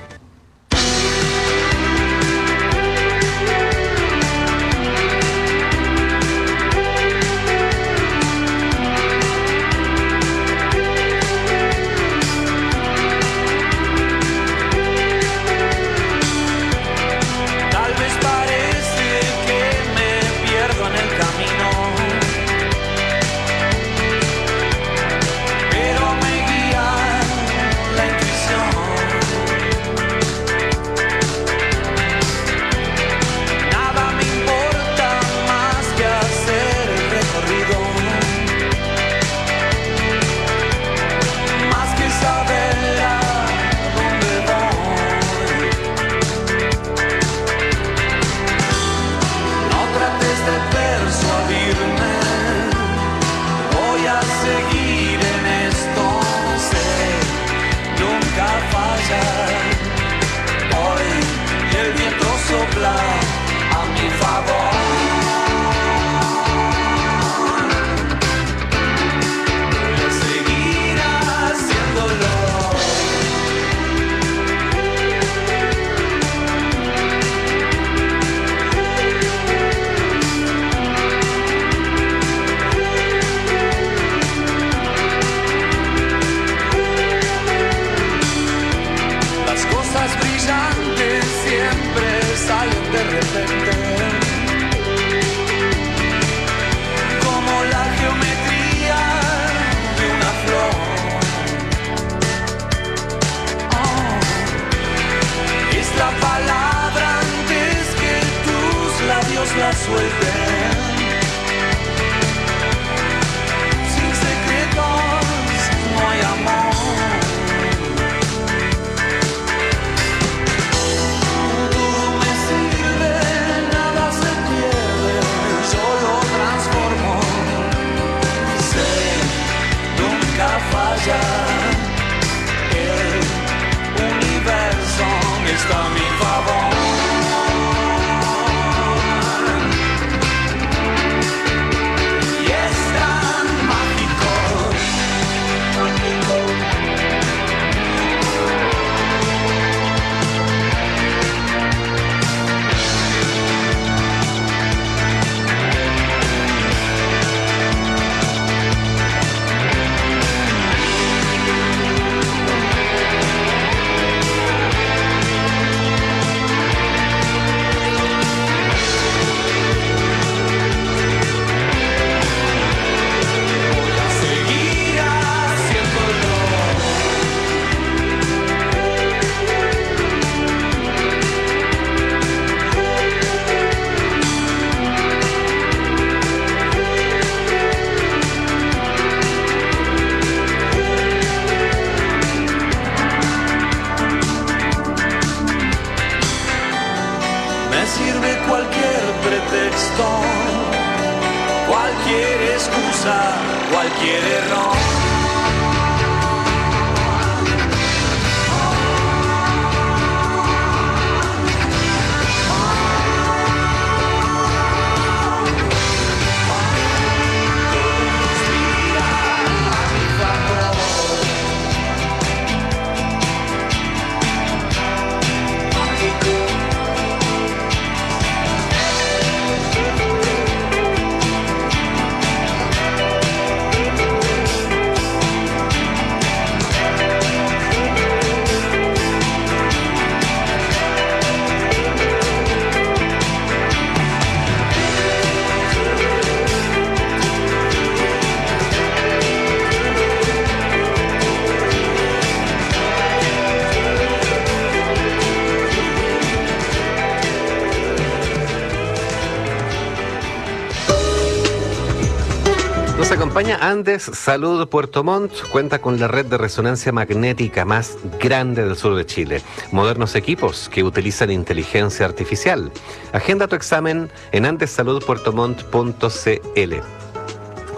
[SPEAKER 2] Nos acompaña Andes Salud Puerto Montt, cuenta con la red de resonancia magnética más grande del sur de Chile. Modernos equipos que utilizan inteligencia artificial. Agenda tu examen en andessaludpuertomont.cl.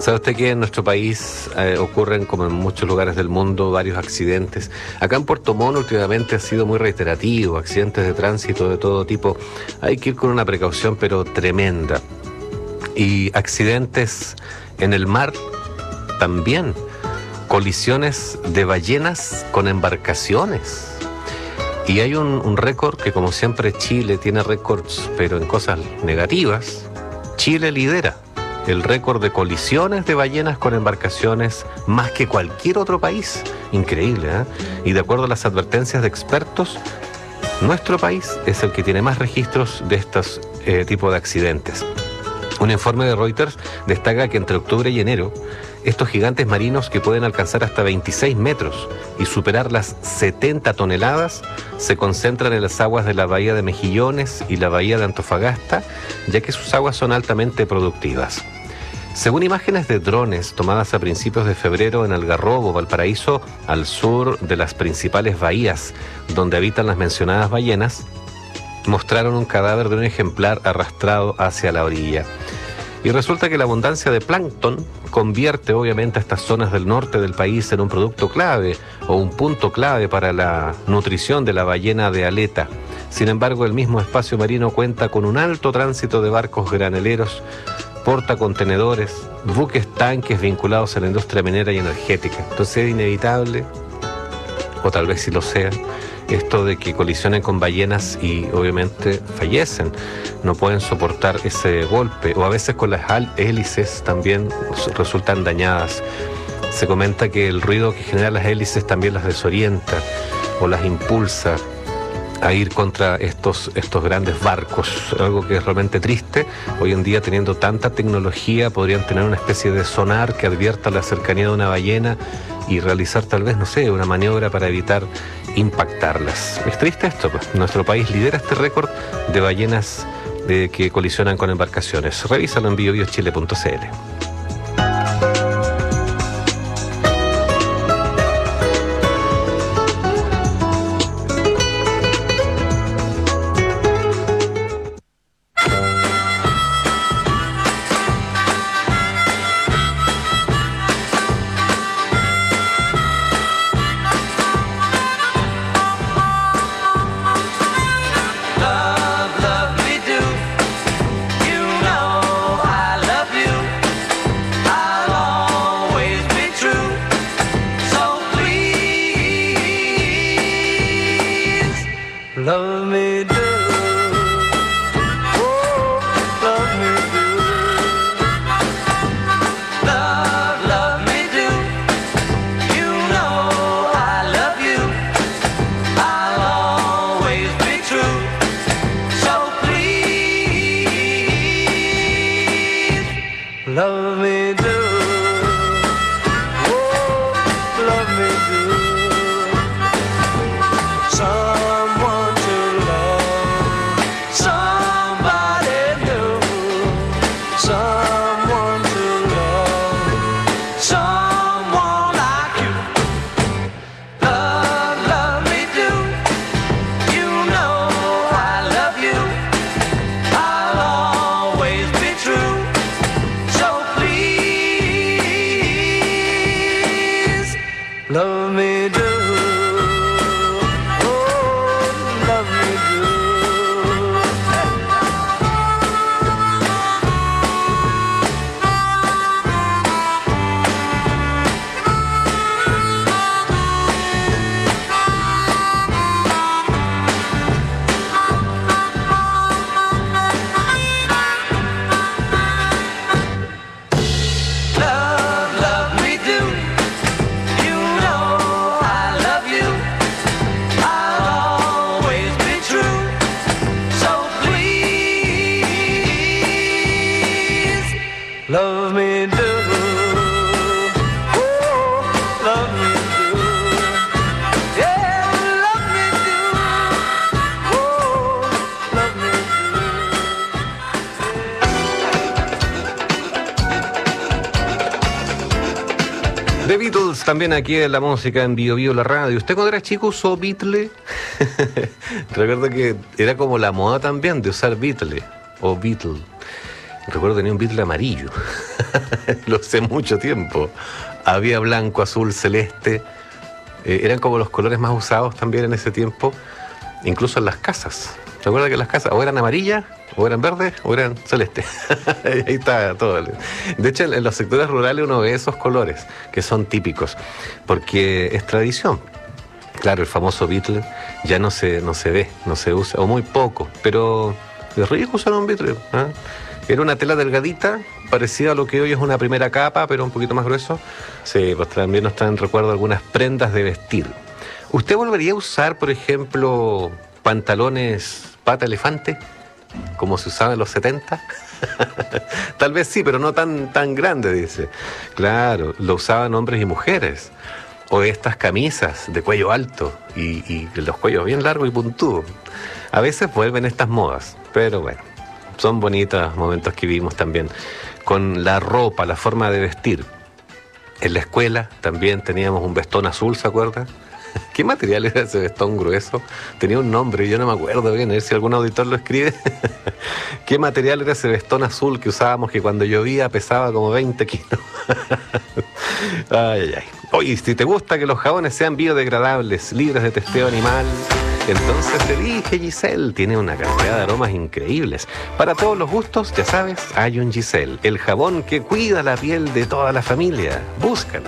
[SPEAKER 2] ¿Sabe usted que en nuestro país ocurren, como en muchos lugares del mundo, varios accidentes? Acá en Puerto Montt últimamente ha sido muy reiterativo, accidentes de tránsito de todo tipo. Hay que ir con una precaución, pero tremenda. Y accidentes en el mar también. Colisiones de ballenas con embarcaciones. Y hay un récord que, como siempre, Chile tiene récords, pero en cosas negativas. Chile lidera el récord de colisiones de ballenas con embarcaciones más que cualquier otro país. Increíble, ¿eh? Y de acuerdo a las advertencias de expertos, nuestro país es el que tiene más registros de estos tipos de accidentes. Un informe de Reuters destaca que entre octubre y enero, estos gigantes marinos que pueden alcanzar hasta 26 metros y superar las 70 toneladas se concentran en las aguas de la bahía de Mejillones y la bahía de Antofagasta, ya que sus aguas son altamente productivas. Según imágenes de drones tomadas a principios de febrero en Algarrobo, Valparaíso, al sur de las principales bahías donde habitan las mencionadas ballenas, mostraron un cadáver de un ejemplar arrastrado hacia la orilla. Y resulta que la abundancia de plancton convierte obviamente a estas zonas del norte del país en un producto clave o un punto clave para la nutrición de la ballena de aleta. Sin embargo, el mismo espacio marino cuenta con un alto tránsito de barcos graneleros, portacontenedores, buques tanques vinculados a la industria minera y energética. Entonces es inevitable, o tal vez sí lo sea, esto de que colisionen con ballenas y obviamente fallecen, no pueden soportar ese golpe, o a veces con las hélices también resultan dañadas. Se comenta que el ruido que generan las hélices también las desorienta o las impulsa a ir contra estos grandes barcos, algo que es realmente triste. Hoy en día, teniendo tanta tecnología, podrían tener una especie de sonar que advierta la cercanía de una ballena y realizar tal vez, no sé, una maniobra para evitar impactarlas. Es triste esto, pues. Nuestro país lidera este récord de ballenas que colisionan con embarcaciones. Revísalo en biobiochile.cl.
[SPEAKER 14] Love me do, oh, love me do. Love me do. You know I love you. I'll always be true. So please, love me do. Oh, love me do. Someone to love, somebody new. Someone to love, someone like you. Love me do. You know I love you. I'll always be true. So please, love me do. Love me do. You know I love you. I'll always be true. So please, love me do. Oh, love me do. Yeah, love me do. Oh, love me
[SPEAKER 2] The Beatles también aquí en la música en Bio Bio la radio. ¿Usted cuando era chico usó Beatle? Recuerdo que era como la moda también de usar Beatle o Beatle. Recuerdo tenía un Beatle amarillo. Lo usé mucho tiempo. Había blanco, azul, celeste. Eran como los colores más usados también en ese tiempo, incluso en las casas. ¿Se acuerdan que las casas o eran amarillas, o eran verdes, o eran celestes? Ahí está todo. De hecho, en los sectores rurales uno ve esos colores, que son típicos, porque es tradición. Claro, el famoso Beatle ya no se ve, no se usa, o muy poco, pero es rico usar un Beatle, ¿eh? Era una tela delgadita, parecida a lo que hoy es una primera capa, pero un poquito más grueso. Sí, pues también nos traen recuerdo algunas prendas de vestir. ¿Usted volvería a usar, por ejemplo, pantalones pata elefante, como se usaba en los 70? Tal vez sí, pero no tan grande, dice. Claro, lo usaban hombres y mujeres. O estas camisas de cuello alto y los cuellos bien largos y puntudos. A veces vuelven estas modas, pero bueno, son bonitos momentos que vivimos también con la ropa, la forma de vestir. En la escuela también teníamos un vestón azul, ¿se acuerda? ¿Qué material era ese vestón grueso? Tenía un nombre, yo no me acuerdo bien, a ver si algún auditor lo escribe. ¿Qué material era ese vestón azul que usábamos que cuando llovía pesaba como 20 kilos? Ay. Oye, si te gusta que los jabones sean biodegradables, libres de testeo animal, entonces elige Giselle. Tiene una cantidad de aromas increíbles. Para todos los gustos, ya sabes, hay un Giselle, el jabón que cuida la piel de toda la familia. Búscalo.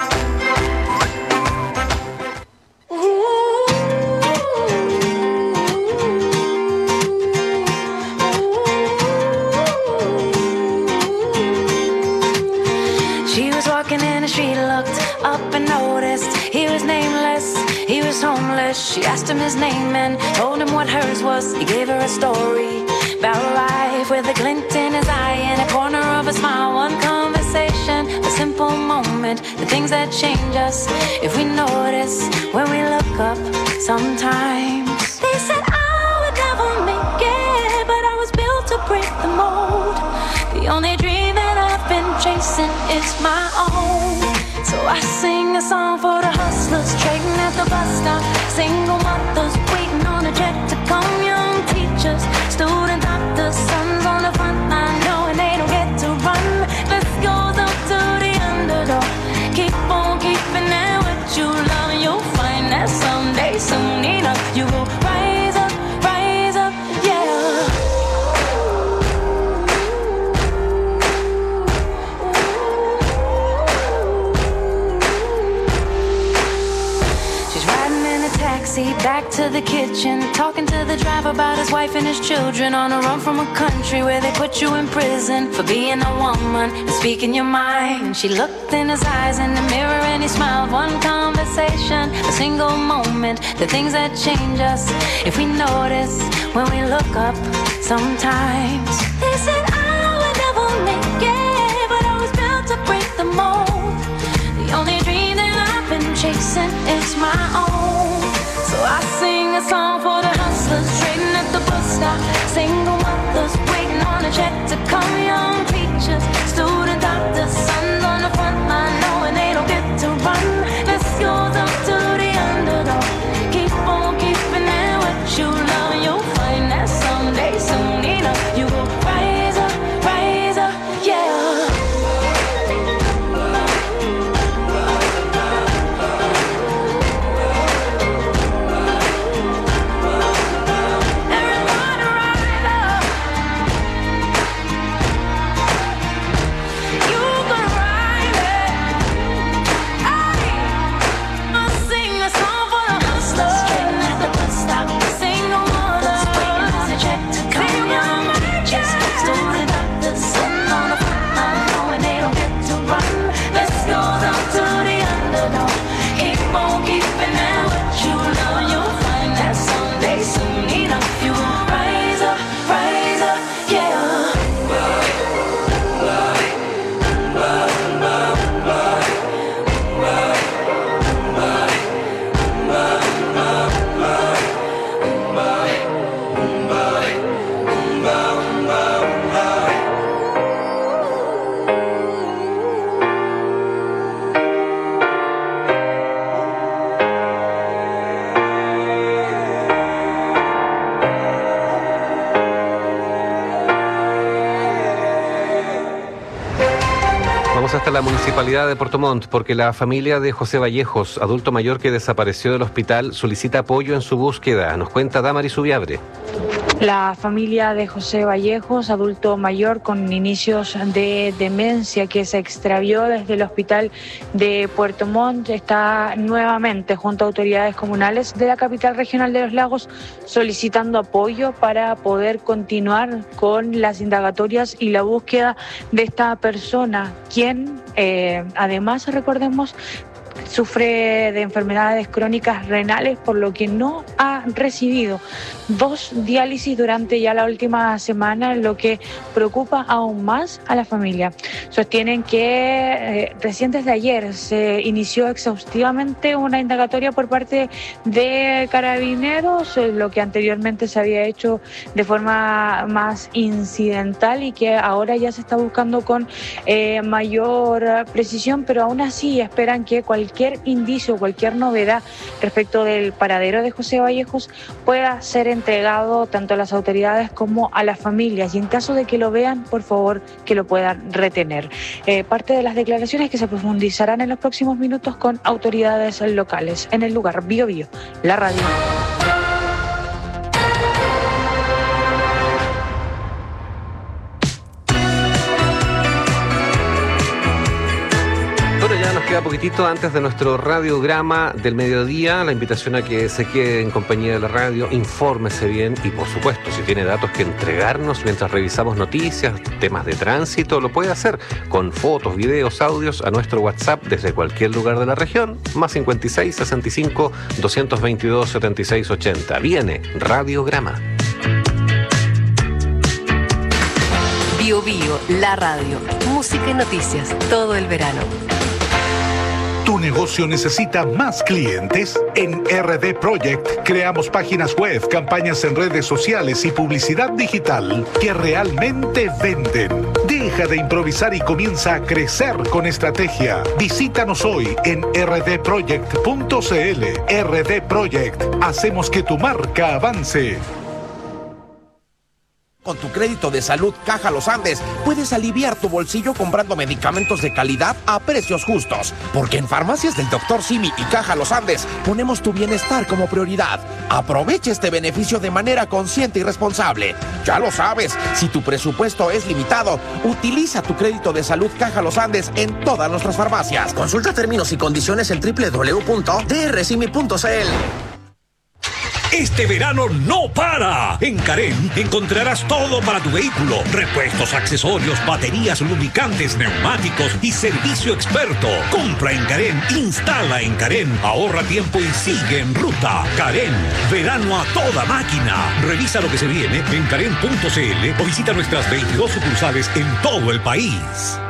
[SPEAKER 11] She asked him his name and told him what hers was. He gave her a story about life with a glint in his eye and a corner of a smile. One conversation, a simple moment, the things that change us if we notice when we look up sometimes. They said I would never make it, but I was built to break the mold. The only dream that I've been chasing is my own. So I sing a song for the hustlers trading at the bus stop, single mothers waiting on a jet to come, young teachers, student doctors, sons on the front line knowing they don't get to run. Let's go up to the underdog, keep on keeping it what you love, and you'll find that someday, soon enough, you will rise up, yeah. Back to the kitchen, talking to the driver about his wife and his children, on a run from a country where they put you in prison for being a woman and speaking your mind. She looked in his eyes in the mirror and he smiled. One conversation, a single moment, the things that change us if we notice when we look up sometimes. They said I would never make it, but I was built to break the mold. The only dream that I've been chasing is my own. So I sing a song for the hustlers trading at the bus stop, single mothers waiting on a check to come, young teachers, student doctors, sons on the front line knowing they don't get to run. Let's go up to the underdog, keep on keeping it what you love, and you'll find that someday, soon enough, you will rise up.
[SPEAKER 2] alerta la Municipalidad de Puerto Montt porque la familia de José Vallejos, adulto mayor que desapareció del hospital, solicita apoyo en su búsqueda. Nos cuenta Damaris Subiabre.
[SPEAKER 16] La familia de José Vallejos, adulto mayor con inicios de demencia que se extravió desde el hospital de Puerto Montt, está nuevamente junto a autoridades comunales de la capital regional de Los Lagos solicitando apoyo para poder continuar con las indagatorias y la búsqueda de esta persona, quien además, recordemos, sufre de enfermedades crónicas renales, por lo que no ha recibido 2 diálisis durante ya la última semana, lo que preocupa aún más a la familia. Sostienen que recién desde ayer se inició exhaustivamente una indagatoria por parte de Carabineros, lo que anteriormente se había hecho de forma más incidental y que ahora ya se está buscando con mayor precisión, pero aún así esperan que cualquier indicio, cualquier novedad respecto del paradero de José Vallejos pueda ser entregado tanto a las autoridades como a las familias, y en caso de que lo vean, por favor, que lo puedan retener. Parte de las declaraciones que se profundizarán en los próximos minutos con autoridades locales. En el lugar, Bío Bío, la radio.
[SPEAKER 2] Queda poquitito antes de nuestro radiograma del mediodía, la invitación a que se quede en compañía de la radio, infórmese bien y, por supuesto, si tiene datos que entregarnos mientras revisamos noticias, temas de tránsito, lo puede hacer con fotos, videos, audios a nuestro WhatsApp desde cualquier lugar de la región, más 56 65 222 76 80. Viene Radiograma.
[SPEAKER 5] Bío Bío, la radio, música y noticias todo el verano.
[SPEAKER 1] ¿Tu negocio necesita más clientes? En RD Project creamos páginas web, campañas en redes sociales y publicidad digital que realmente venden. Deja de improvisar y comienza a crecer con estrategia. Visítanos hoy en rdproject.cl. RD Project. Hacemos que tu marca avance.
[SPEAKER 17] Con tu crédito de salud Caja Los Andes, puedes aliviar tu bolsillo comprando medicamentos de calidad a precios justos. Porque en Farmacias del Dr. Simi y Caja Los Andes ponemos tu bienestar como prioridad. Aprovecha este beneficio de manera consciente y responsable. Ya lo sabes, si tu presupuesto es limitado, utiliza tu crédito de salud Caja Los Andes en todas nuestras farmacias. Consulta términos y condiciones en www.drcimi.cl.
[SPEAKER 18] Este verano no para. En Carén encontrarás todo para tu vehículo: repuestos, accesorios, baterías, lubricantes, neumáticos y servicio experto. Compra en Carén, instala en Carén, ahorra tiempo y sigue en ruta. Carén, verano a toda máquina. Revisa lo que se viene en carén.cl o visita nuestras 22 sucursales en todo el país.